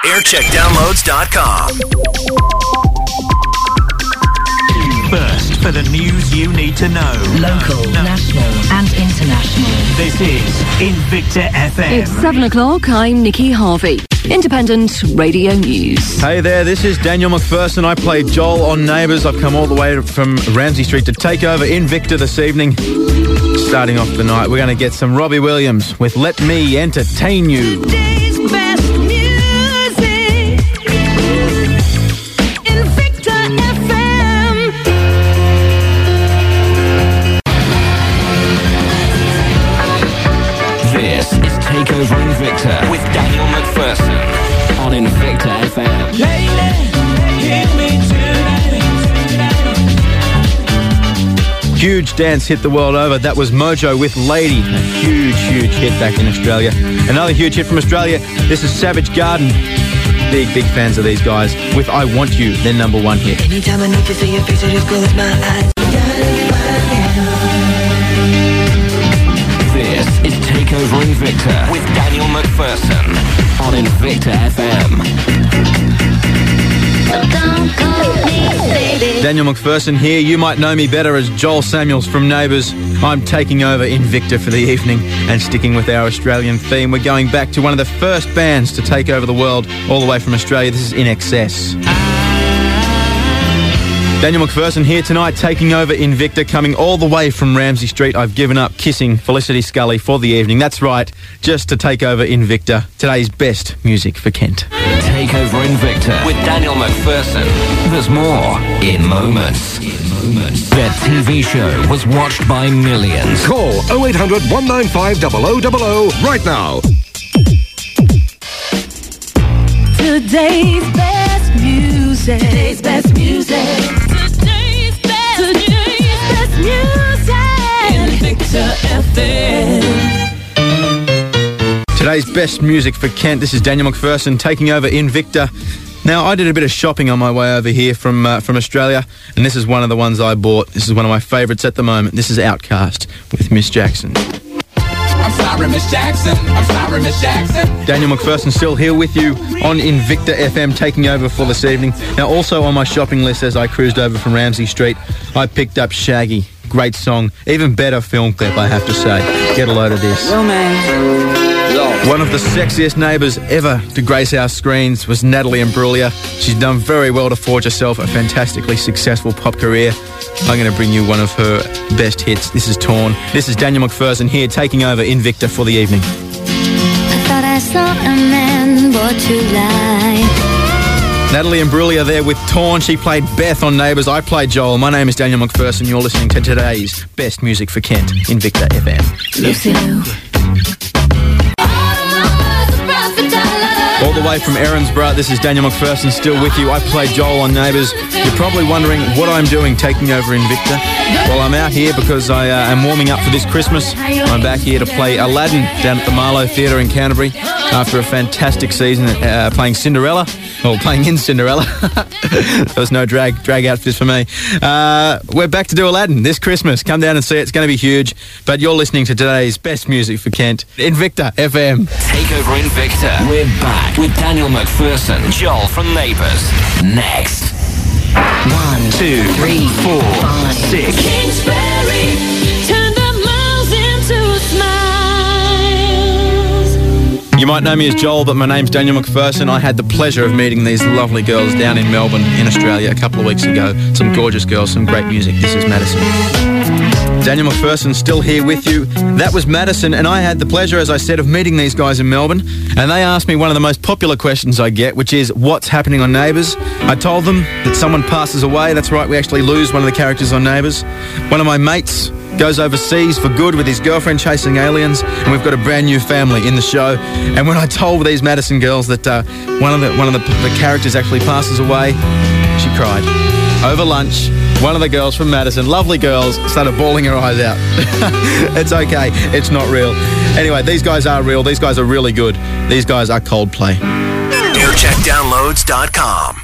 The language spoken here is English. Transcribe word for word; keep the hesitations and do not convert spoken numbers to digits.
aircheck downloads dot com. First for the news you need to know. Local, no, no. national and international. This is Invicta F M. It's seven o'clock. I'm Nikki Harvey. Independent Radio News. Hey there, this is Daniel McPherson. I played Joel on Neighbours. I've come all the way from Ramsey Street to take over Invicta this evening. Starting off the night, we're going to get some Robbie Williams with Let Me Entertain You. Today's best music. Invicta F M. This is Takeover Invicta with Daniel McPherson on Invicta F M. Lady, give me tonight. Huge dance hit the world over. That was Mojo with Lady. A huge, huge hit back in Australia. Another huge hit from Australia. This is Savage Garden. Big, big fans of these guys with I Want You, their number one hit. Anytime I need to see your face, I just close my eyes. This is Takeover Invicta with Daniel McPherson on Invicta F M. Daniel McPherson here. You might know me better as Joel Samuels from Neighbours. I'm taking over Invicta for the evening and sticking with our Australian theme. We're going back to one of the first bands to take over the world all the way from Australia. This is In Excess. Daniel McPherson here tonight, taking over Invicta, coming all the way from Ramsey Street. I've given up kissing Felicity Scully for the evening. That's right, just to take over Invicta, today's best music for Kent. Takeover Invicta with Daniel McPherson. There's more in moments. In moments. Their T V show was watched by millions. Call oh eight hundred, one nine five, zero zero zero zero right now. Today's best music. Today's best music. Today's best, Today's best music. Invicta F M. Today's best music for Kent. This is Daniel McPherson taking over Invicta. Now, I did a bit of shopping on my way over here from uh, from Australia, and this is one of the ones I bought. This is one of my favourites at the moment. This is Outkast with Miss Jackson. I'm sorry, Miss Jackson. I'm sorry, Miss Jackson. Daniel McPherson still here with you on Invicta F M, taking over for this evening. Now, also on my shopping list as I cruised over from Ramsey Street, I picked up Shaggy. Great song. Even better film clip, I have to say. Get a load of this. One of the sexiest neighbours ever to grace our screens was Natalie Imbruglia. She's done very well to forge herself a fantastically successful pop career. I'm going to bring you one of her best hits. This is Torn. This is Daniel McPherson here, taking over Invicta for the evening. I thought I saw a man brought to life. Natalie Imbruglia there with Torn. She played Beth on Neighbours. I played Joel. My name is Daniel McPherson. You're listening to today's best music for Kent, Invicta F M. Lucy Lou. All the way from Erinsborough, this is Daniel McPherson still with you. I played Joel on Neighbours. You're probably wondering what I'm doing taking over Invicta. Well, I'm out here because I uh, am warming up for this Christmas. I'm back here to play Aladdin down at the Marlow Theatre in Canterbury after a fantastic season uh, playing Cinderella. Well, playing in Cinderella. There was no drag drag outfits for me. Uh, we're back to do Aladdin this Christmas. Come down and see it. It's going to be huge. But you're listening to today's best music for Kent, Invicta F M. Takeover Invicta. We're back with Daniel McPherson, Joel from Neighbours. Next. One, Two, three, four, five, six. Kingsbury, turn the miles into smiles. You might know me as Joel, but my name's Daniel McPherson. I had the pleasure of meeting these lovely girls down in Melbourne in Australia a couple of weeks ago. Some gorgeous girls, some great music. This is Madison. Daniel McPherson still here with you. That was Madison, and I had the pleasure, as I said, of meeting these guys in Melbourne, and they asked me one of the most popular questions I get, which is, what's happening on Neighbours? I told them that someone passes away. That's right, we actually lose one of the characters on Neighbours. One of my mates goes overseas for good with his girlfriend chasing aliens, and we've got a brand new family in the show. And when I told these Madison girls that uh, one of the one of the, the characters actually passes away, she cried. Over lunch, one of the girls from Madison, lovely girls, started bawling her eyes out. It's okay, it's not real. Anyway, these guys are real. These guys are really good. These guys are Coldplay. aircheck downloads dot com